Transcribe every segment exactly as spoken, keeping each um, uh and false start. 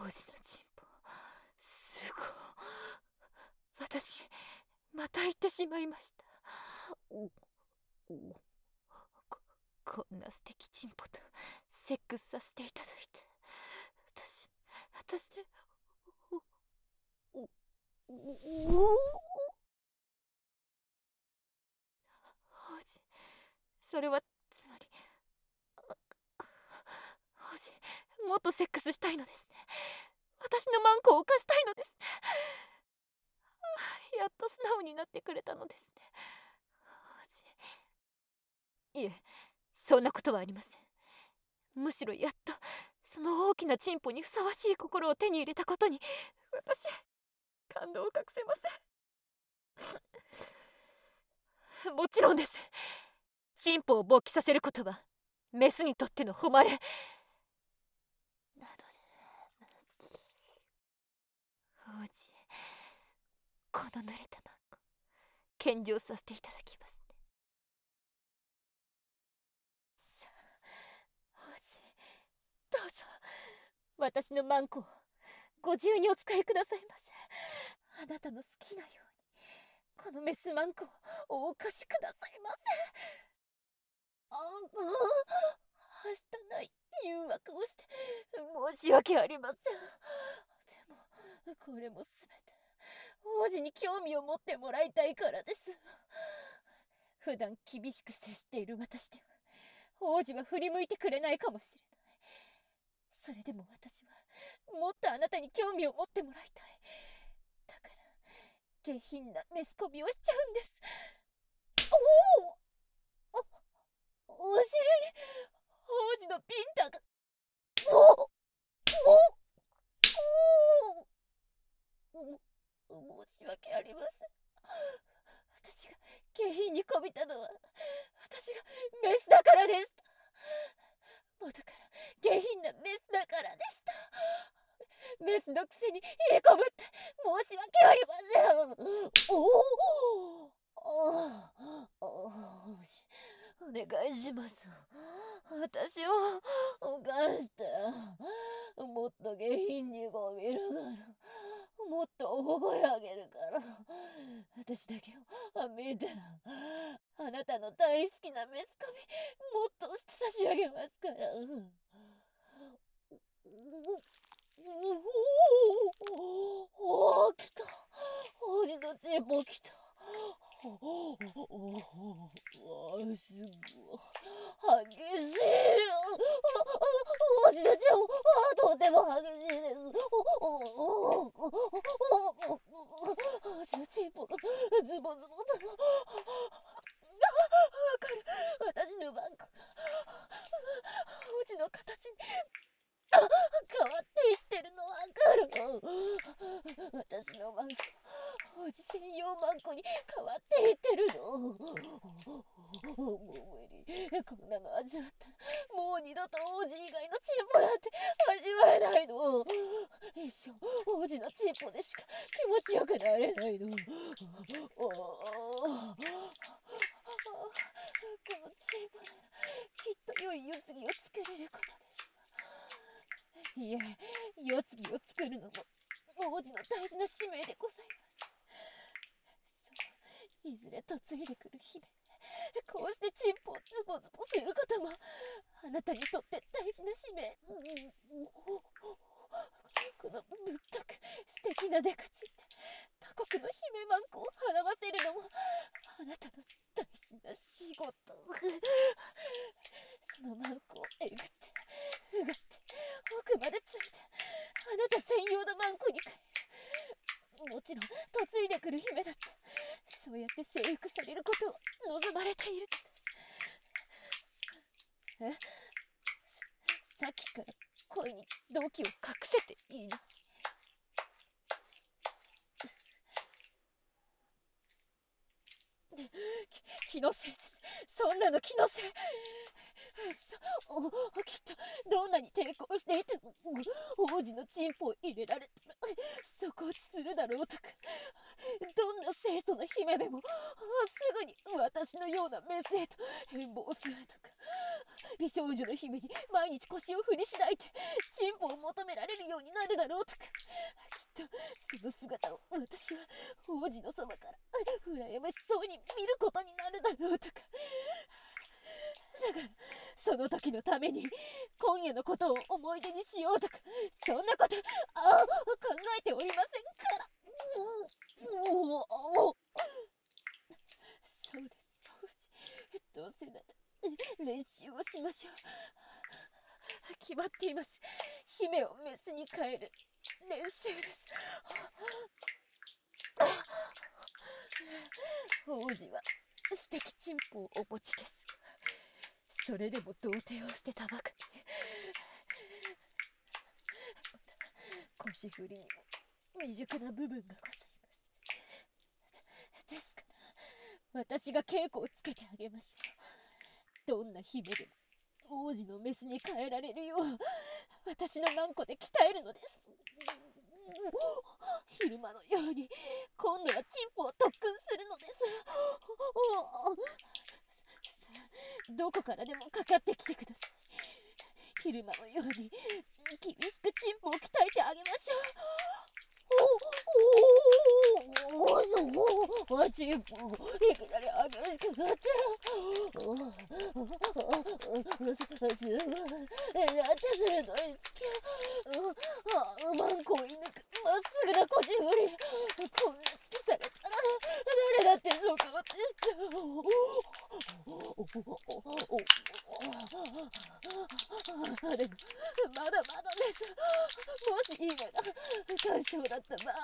王子のチンポ、すごい。私また言ってしまいました。ここんな素敵チンポとセックスさせていただいて、私私おおおお王子、それはつまり王子、もっとセックスしたいのですね。私のマンコを犯したいのですね。やっと素直になってくれたのですね。王子、いえ、そんなことはありません。むしろやっとその大きなチンポにふさわしい心を手に入れたことに、私感動を隠せません。もちろんです。チンポを勃起させることはメスにとっての誉れなので、王子、この濡れたマンコ献上させていただきますね。さあ王子、どうぞ私のマンコをご自由にお使いくださいませ。あなたの好きなようにこのメスマンコをお貸しくださいませ。あうはしたない誘惑をして申し訳ありません。でもこれもすべて王子に興味を持ってもらいたいからです。普段厳しく接している私では王子は振り向いてくれないかもしれない。それでも私はもっとあなたに興味を持ってもらいたい。だから下品なメスコビをしちゃうんです。おお、お尻に王子のピンタが。おおおお申し訳ありません。私が下品にこびたのは私がメスだからでした。元から下品なメスだからでした。メスのくせにいいこぶって申し訳ありません。おおおお願いします。私を犯してもっと下品にこびるから、もっと大声あげるから私だけを見て、あなたの大好きなメスコビもっとして差し上げますから。おお、来た。王子のチンポ来た。おおおお、すごい激しい。王子のチンポとても激しいです。おおお王子のチンポがズボズボと。わかる。私のマンコが王子の形に変わっていってるのわかる。私のマンコ王子専用マンコに変わっていってるの。もう無理。こんなの味わったらもう二度と王子以外のチンポなんて味わえないの。一生王子のチンポでしか気持ちよくなれないの。おお、このチンポならきっと良い世継ぎを作れることでしょう。いえ、世継ぎを作るのも王子の大事な使命でございます。そう、いずれ嫁いでくる姫、こうしてチンポをズボズボすることもあなたにとって大事な使命。このぶっとく素敵なデカチンで他国の姫マンコを払わせるのもあなたの大事な仕事。そのマンコをえぐってうがって奥までついてあなた専用のマンコに変える。もちろん嫁いでくる姫だってそうやって征服されることを望まれているのです。え、さっきから声に動機を隠せていいの？気のせいです。そんなの気のせい。そおきっとどんなに抵抗していても王子のチンポを入れられたら底落ちするだろうとか、どんな清楚な姫でもすぐに私のようなメスへと変貌するとか、美少女の姫に毎日腰を振りしないでチンポを求められるようになるだろうとか、きっとその姿を私は王子のそばから羨ましそうに見ることになるだろうとか。だからその時のために今夜のことを思い出にしようとか、そんなことあ考えておりませんから。そうです王子、どうせなら練習をしましょう。決まっています。姫をメスに変える練習です。王子は素敵チンポをお持ちです。それでも童貞を捨てたばかり。腰振りにも未熟な部分がございます。ですから私が稽古をつけてあげましょう。どんな姫でも王子のメスに変えられるよう私のマンコで鍛えるのです。昼間のように今度はチンポを特訓するのです。どこからでもかかってきてください。昼間のように厳しくチンポを鍛えてあげましょう。おおおおおチンポいきなり激しくなってよ。すすなんて鋭い突きをマンコを射抜くまっすぐな腰振り、こんな突きされたら誰だってゾクゾクしてでもまだまだです。もし今が干渉だった場合、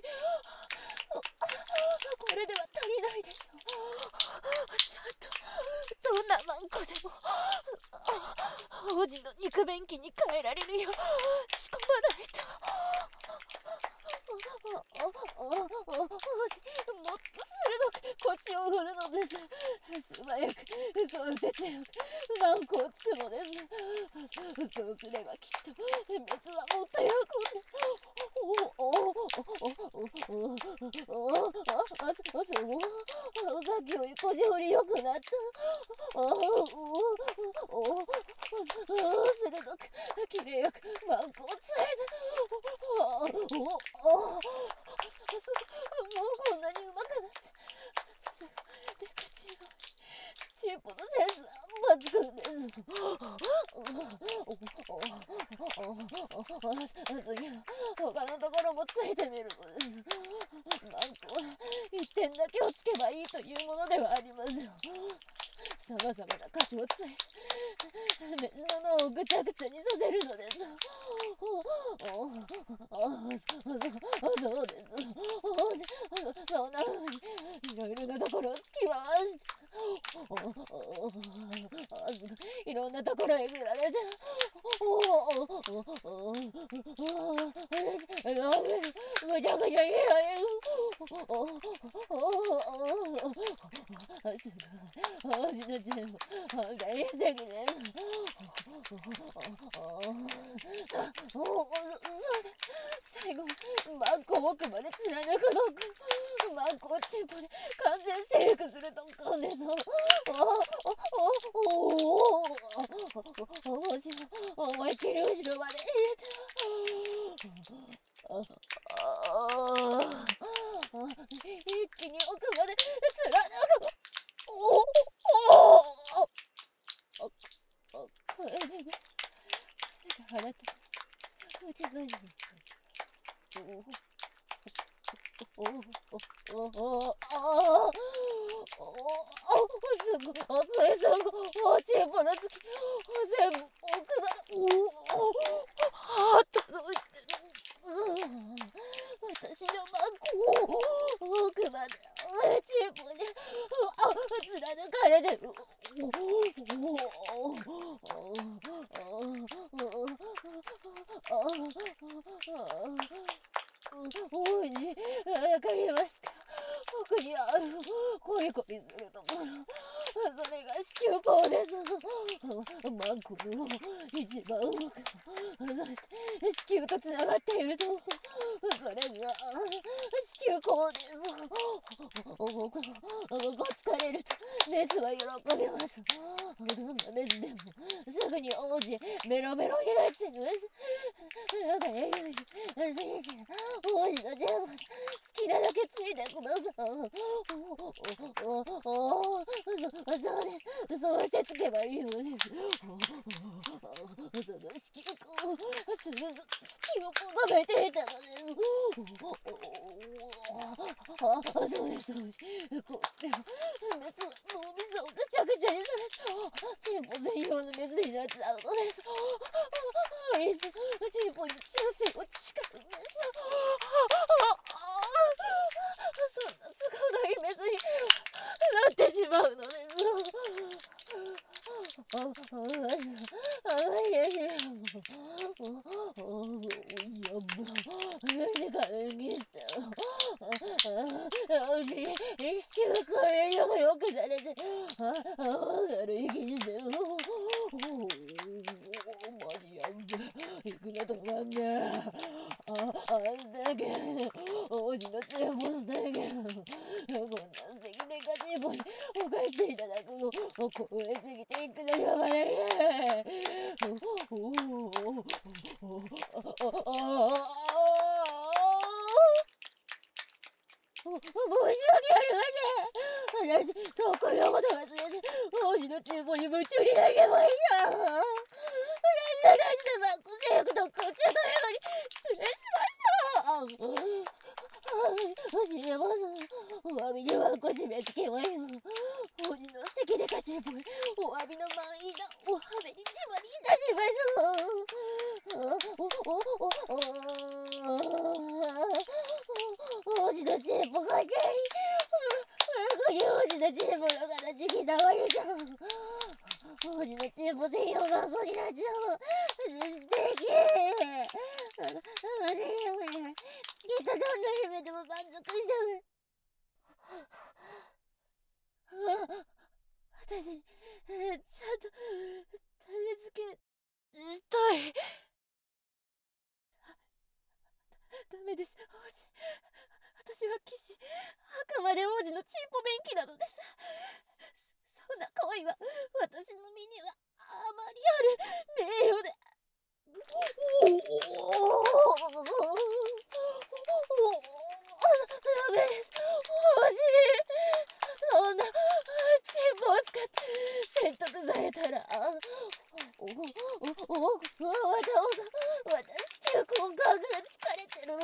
これでは足りないでしょう。ちゃんとどんなマンコでも王子の肉便器に変えられるよう仕込まないと。王子もっと鋭く腰を振るのです。素早くそうして強くマンコをつくのです。そうすればきっとメスはもっと喜んでおおおおおおおあすごい。さっきより腰振り良くなった。おおおお鋭くきれいよくマンコをつえておおおもうこんなにうまくなってさすがでかチンポチンポのセンスは抜群です。次は他のところもついてみるのです。マンコは一点だけをつけばいいというものではありません。さまざまな箇所をついてメスの脳をぐちゃぐちゃにさせるのです。そうです。そんな風にいろいろなところをつき回していろんなところへ振られてぐちゃぐちゃにやれる。すごい王子のチンポ本当に素敵です。最後マンコを奥まで貫くのか。マンコをチンポで完全征服する特訓です。王子を思いっきり後ろまで入れて一気に奥まで貫く。おおこれで背が腹立つ。内側におおおおおおすごいすごいチンポのつき全部奥までおおあ届いてる。私のマンコを奥までチンポに貫かれてる。おいわかりますか。奥にあるコリコリするところ、それが子宮口です。マンこの一番奥、そして子宮とつながっていると、それが子宮口です。疲れるとメスは喜びます。どんなメスでもすぐに王子メロメロになっちゃいます。だからより王子のジャム好きなだけついてください。そうです。そうしてつけばいいのです。その子宮口を潰す隙を求めていたのです。そうです、そうです。こうしてメスは脳みそをぐちゃぐちゃにされてチンポ専用のメスになっちゃうのです。いいし、チンポに中性を誓うメス。そんな都合のいいメスになってしまうのです。ああ、いやいや、やば、何かにして、一級これよくよくされて、ああ、悪い気して、マジやんべ、行くなとなんだ。ああ、素敵、王子のチンポ素敵。こんな素敵でかチンポに犯していただくの、光栄すぎていくらしょうがないね。申し訳ありません。私、とっくのこと忘れて、王子のチンポに夢中になればいいな。私の大事なマックセークとこっちゃというのに失礼しました。おしれます。お詫びではご締め付けまいよ。王子の素敵でかチンポへお詫びの満意なおはめに決まりいたします。お、お、お、お、王子のチンポがいい。王子のチンポの形に倒れた。王子のチンポ専用学校になっちゃう。素敵。あれよね。きっとどんな夢でも満足した。私、ちゃんと種付けしたい。ダメです、王子。私は騎士。あくまで王子のチンポ便器なのです。そんな行為は私の身にはあまりある名誉で。ダメです、王子。そんなチンポを使って説得されたら、おおおおまた私子宮口が疲れてる。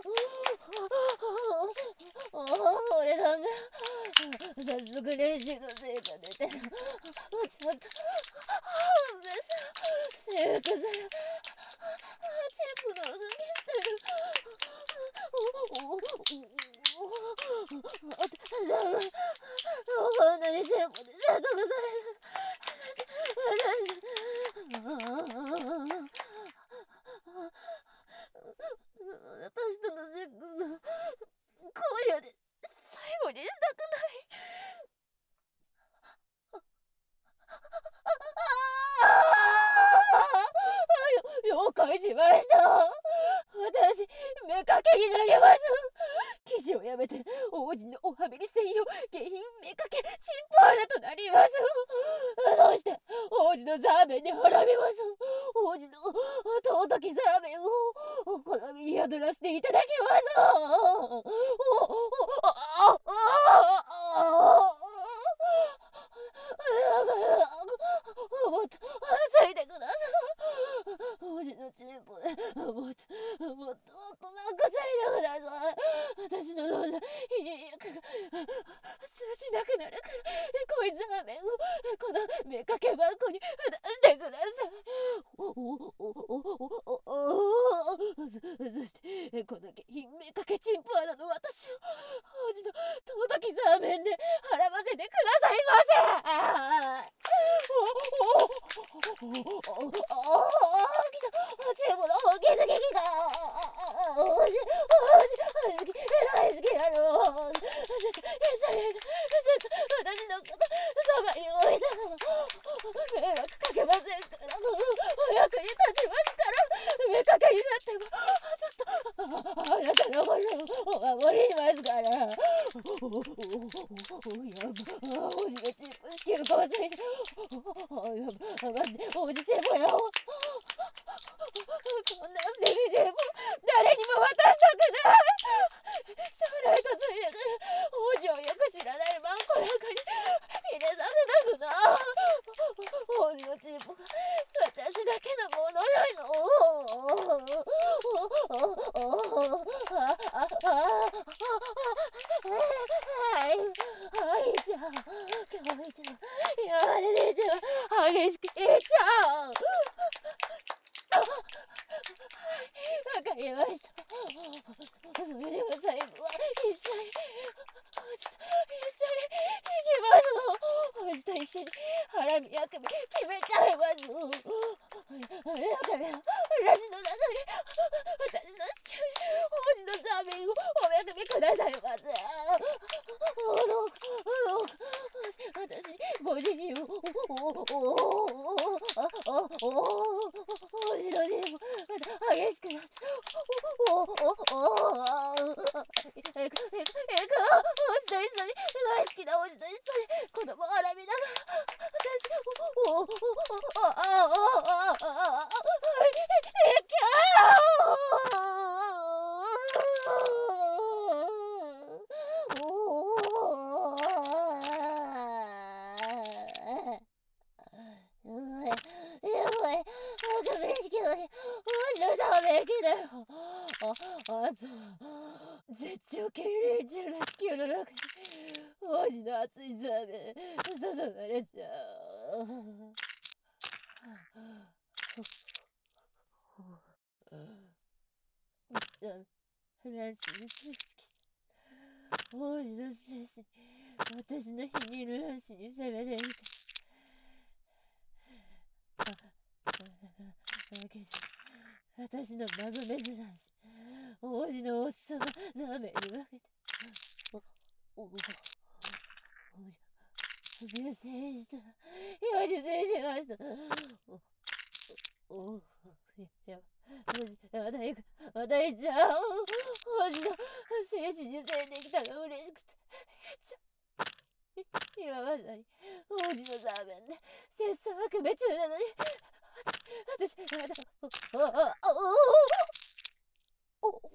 俺ダメ。早速練習の成果出てる。ちゃんとメスセークされチンポの動きしてる。ダメ。こんなにチンポで説得される。私とのセックスを今夜で最後にしたくない。了解しました。私、目かけになります。記事をやめて王子のおはべり専用下品目かけチンポ穴となります。そして王子のザーメンに滅びます。王子の尊きザーメンをお好みに宿らせていただきます。もっとついてください。王子のチンポでもっともっともっとマックついてください。私の飲んだ皮肉が通じなくなるからこいつラーメンをこの目かけ箱に出してください。おおおおおおそしてこの下品目かけチンポ穴の私を王子の尊きザーメンで払わせてくださいませ。おおおおおお来た。チンポの大きすぎが王子王子好き大好きなの。ずっと一緒にずっと私のことそばに置いたの。迷惑かけませんからに立ちますから、目かけになってもずっとあなたのことをお守りしますから。おおおおやば、おじがチップしきるかもしれない。おやば、マジでおじチップやわ。こんな素敵チップ誰にも渡したくない。将来とついてくる王子をよく知らないマンコなんかに入れさせたくない。王子のチップが私だけのものなの。はいはいちゃん、今日一番今までで一番激しくいっちゃう。わかりました。それでも最後は一緒に王子と一緒に行きます。王子と一緒にハラミ役目決めちゃいます。だから私の中に私の子宮に王子のザーメンをお役目くださいませ。私ご自由を王子の字も激しくなっておおおおえくえくえく王子と一緒に大好きな王子と一緒に子供を荒みながら私おおおおああああああえくあと絶頂系連中の子宮の中に王子の熱いザーメン注がれちゃう。フランスの正式王子の精子私の日にいる卵子に攻めていた。私の謎めずらし王子のおっさまザーメンに分けておおお受精した今受精しました。おおやまた行くまた行っちゃう。王子の精子受精できたら嬉しくてちょ今まさに王子のザーメンで切磋琢磨中なのに私私まだおおおおお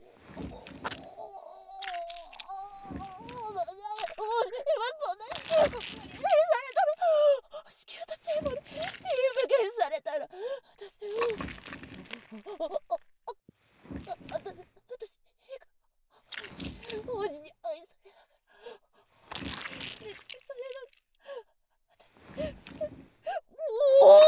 今そんな子宮と釣りされたら子宮とチームでティームゲンされたら私私王子に愛されながら見つけされながら私私おお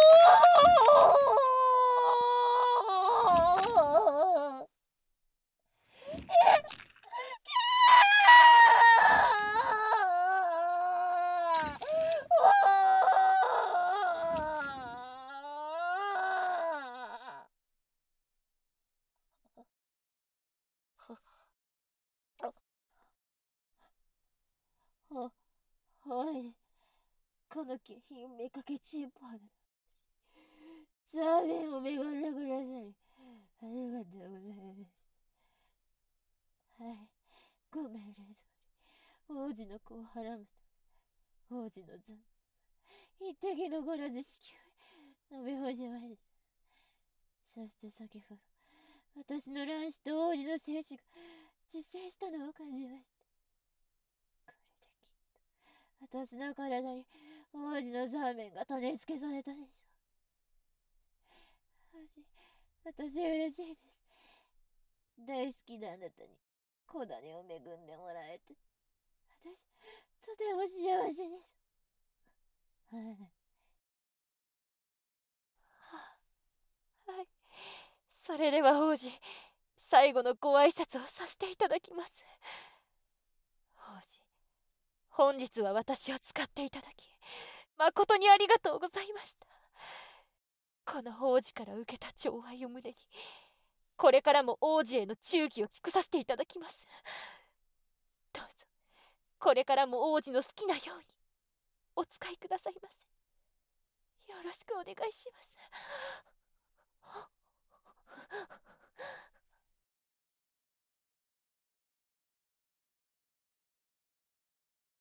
は、はい。この景品めかけチンパーなザーメンをめがんでください。ありがとうございます。はい。ご命令通り、王子の子をはらむと、王子のザーメン、一滴のごらず子宮へ飲み干しました。そして先ほど、私の卵子と王子の精子が受精したのを感じました。これできっと、私の体に王子のザーメンが種付けされたでしょう。私、私嬉しいです。大好きなあなたに子種を恵んでもらえて、私、とても幸せです。はい。はい。それでは王子、最後のご挨拶をさせていただきます。王子、本日は私を使っていただき、誠にありがとうございました。この王子から受けた寵愛を胸に、これからも王子への忠義を尽くさせていただきます。どうぞ、これからも王子の好きなようにお使いくださいませ。よろしくお願いします。